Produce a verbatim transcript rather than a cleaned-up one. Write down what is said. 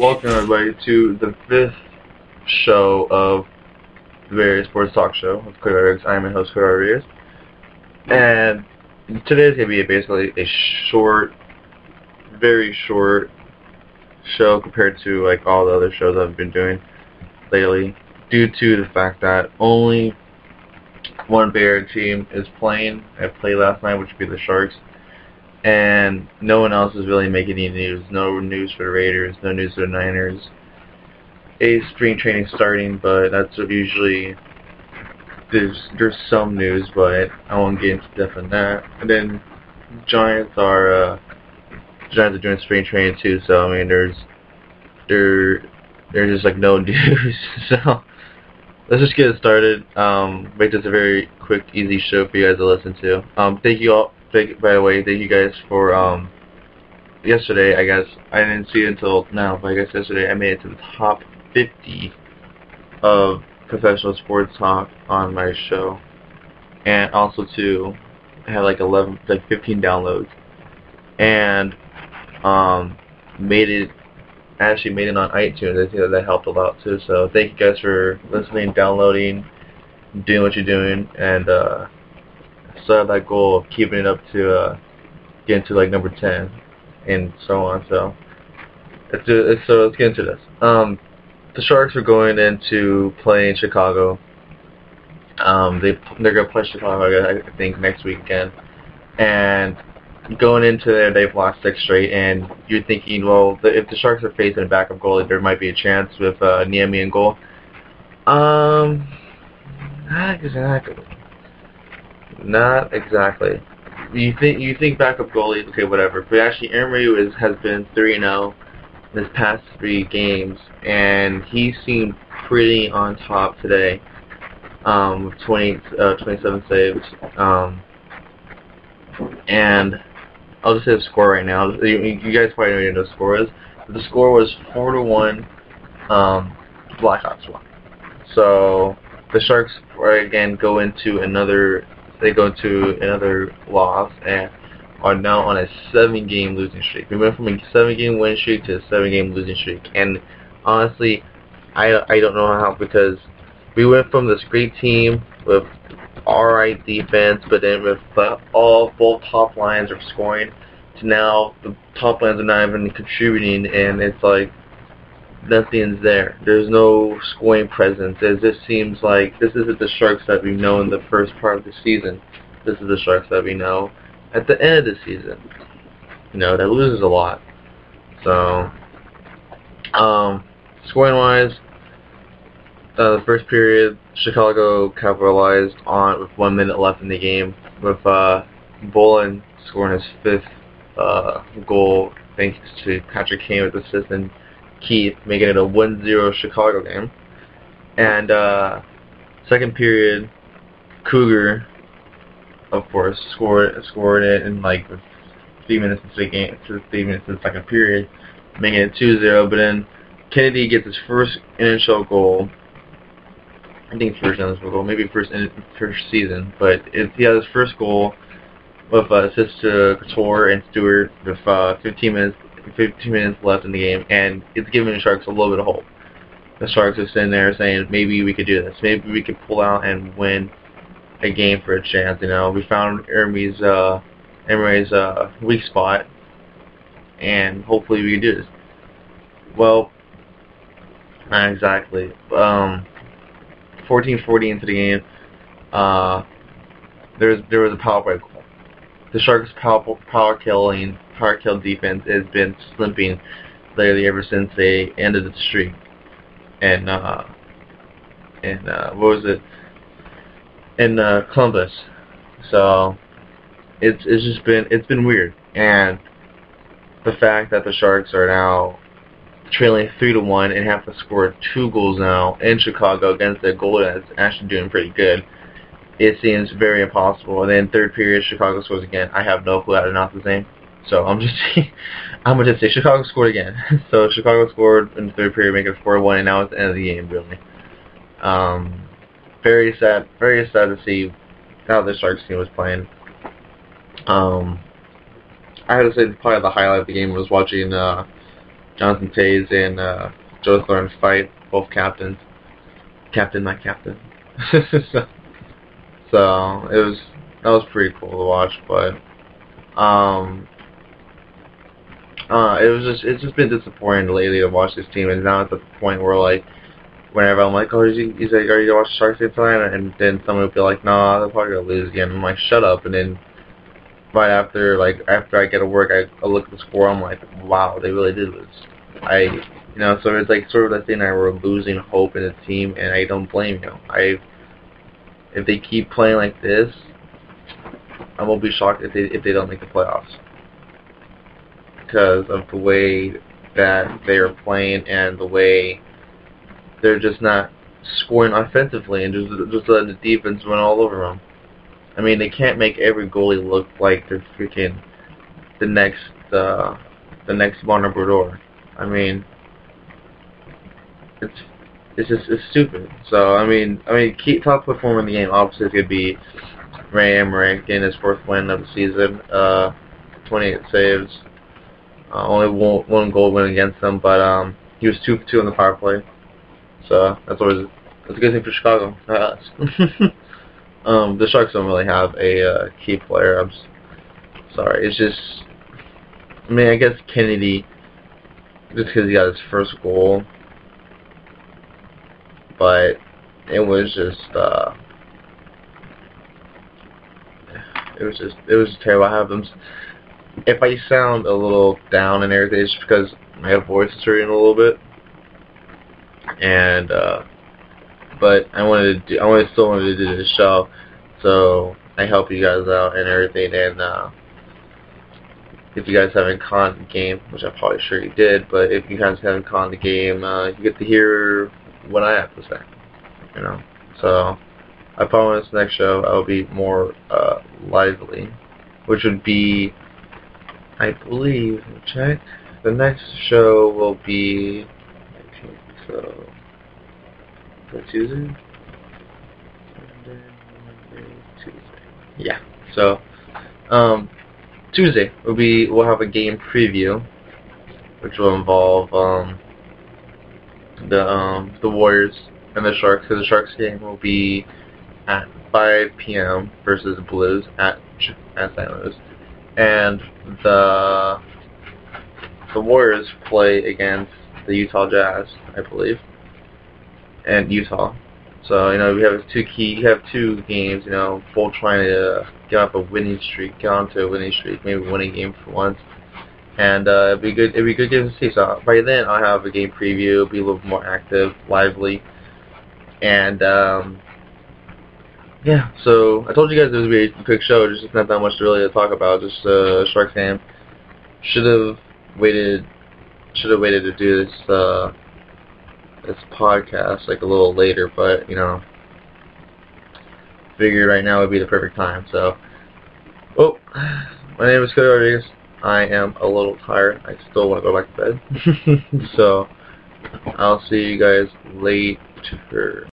welcome everybody to the fifth show of the Various Sports Talk Show with Cody Rodriguez. I am your host, Cody Rodriguez. And today's going to be basically a short, very short show compared to like all the other shows I've been doing lately, due to the fact that only one Bay Area team is playing. I played last night, which would be the Sharks. And no one else is really making any news. No news for the Raiders, no news for the Niners. A spring training starting, but that's usually there's there's some news, but I won't get into depth on that. And then Giants are uh, Giants are doing spring training too, so I mean there's there there's just like no news. So let's just get it started. Um, make this a very quick, easy show for you guys to listen to. Um, thank you all. Thank, by the way, thank you guys for um, yesterday. I guess I didn't see it until now, but I guess yesterday I made it to the top fifty of professional sports talk on my show, and also too, I had like eleven, like fifteen downloads, and um, made it. Actually made it on iTunes. I think that, that helped a lot too. So thank you guys for listening, downloading, doing what you're doing, and uh, still have that goal of keeping it up to uh, getting to like number ten, and so on. So let's do, so let's get into this. Um, the Sharks are going into playing Chicago. Um, they they're gonna play Chicago, I think, next week again, and going into there, they've lost six straight, and you're thinking, well, the, if the Sharks are facing a backup goalie, there might be a chance with uh, Niemi in goal. Um, not exactly. Not exactly. You think you think backup goalie, okay, whatever. But actually, Emery is has been three and zero in his past three games, and he seemed pretty on top today. Um, with twenty, uh, twenty-seven saves. Um, and I'll just say the score right now. You, you guys probably know what the score is. The score was four to one. Um, Blackhawks won. So the Sharks again go into another. They go into another loss and are now on a seven-game losing streak. We went from a seven-game win streak to a seven-game losing streak. And honestly, I I don't know how, because we went from this great team with alright defense, but then with all both top lines are scoring, to now the top lines are not even contributing, and it's like nothing's there. There's no scoring presence. It just seems like this isn't the Sharks that we know in the first part of the season. This is the Sharks that we know at the end of the season. You know, that loses a lot. So, um, scoring-wise, uh, the first period, Chicago capitalized on with one minute left in the game, with uh, Bolin scoring his fifth uh, goal thanks to Patrick Kane with assist, and Keith making it a one zero Chicago game. And uh, second period, Cougar, of course, scored scored it in like three minutes into the game, three minutes in the second period, making it two zero. But then Kennedy gets his first N H L goal. I think first N H L goal, maybe first in first season, but if he has his first goal with uh, assist to Couture and Stewart with uh, fifteen minutes. fifteen minutes left in the game, and it's giving the Sharks a little bit of hope. The Sharks are sitting there saying, maybe we could do this. Maybe we could pull out and win a game for a chance. You know, we found Emery's uh, Emery's uh, weak spot, and hopefully we can do this. Well, not exactly. Um, fourteen forty into the game, uh, there was there was a power play goal. The Sharks' power power killing. Power kill defense has been slipping lately ever since they ended the streak. And uh, and uh, what was it? In uh, Columbus. So it's it's just been it's been weird. And the fact that the Sharks are now trailing three to one and have to score two goals now in Chicago against a goal that's actually doing pretty good, it seems very impossible. And then third period, Chicago scores again. I have no clue how to pronounce his name. So I'm just I'm gonna just say Chicago scored again. So Chicago scored in the third period, making it four one, and now it's the end of the game, really. Um, very sad, very sad to see how the Sharks team was playing. Um, I had to say probably the highlight of the game was watching uh, Jonathan Tays and uh, Joe Thorne fight, both captains. Captain, my captain. so, so it was that was pretty cool to watch, but um, uh, it was just it's just been disappointing lately to watch this team, and now at the point where like whenever I'm like, oh, is he, he's like, are you gonna watch Sharks game tonight? And then someone would be like, nah, they're probably gonna lose again. I'm like, shut up, and then right after, like, after I get to work, I, I look at the score, I'm like, wow, they really did lose. I, you know, so it's like sort of that thing that we're losing hope in the team, and I don't blame you. I, if they keep playing like this, I won't be shocked if they if they don't make the playoffs because of the way that they are playing and the way they're just not scoring offensively and just just letting the defense run all over them. I mean, they can't make every goalie look like they're freaking the next uh, the next Martin Brodeur. I mean, it's it's just it's stupid. So I mean, I mean, key top performer in the game obviously is gonna be Ray Emmerich getting his fourth win of the season, uh, twenty-eight saves, uh, only one, one goal win against them, but um, he was two for two on the power play. So that's always that's a good thing for Chicago, not us. Um, the Sharks don't really have a uh, key player. I'm just, sorry. It's just, I mean, I guess Kennedy, just because he got his first goal, but it was just, uh, it was just, it was just terrible. I have them. If I sound a little down and everything, it's just because my voice is hurting a little bit, and uh, but I wanted to do, I wanted, still wanted to do this show, so I help you guys out and everything, and uh, if you guys haven't caught the game, which I'm probably sure you did, but if you guys haven't caught the game, uh, you get to hear what I have to say, you know, so I promise next show I'll be more uh, lively, which would be, I believe, check, the next show will be, so, is that Tuesday? Monday, Monday, Tuesday. Yeah. So, um, Tuesday will be we'll have a game preview, which will involve um the um the Warriors and the Sharks. So the Sharks game will be at five P M versus the Blues at at Saint Louis, and the the Warriors play against the Utah Jazz, I believe, and Utah. So, you know, we have two key, you have two games, you know, both trying to uh, get off a winning streak, get onto a winning streak, maybe win a game for once. And uh, it'd be good, it'd be good game to see. So by then, I'll have a game preview, it'll be a little more active, lively. And, um, yeah, so I told you guys this would be a quick show, there's just not that much to really to talk about, just uh, Sharks game. Should have waited, should have waited to do this, uh, this podcast like a little later, but you know, figured right now would be the perfect time. So, oh, my name is Cody Rodriguez. I am a little tired. I still want to go back to bed. So, I'll see you guys later.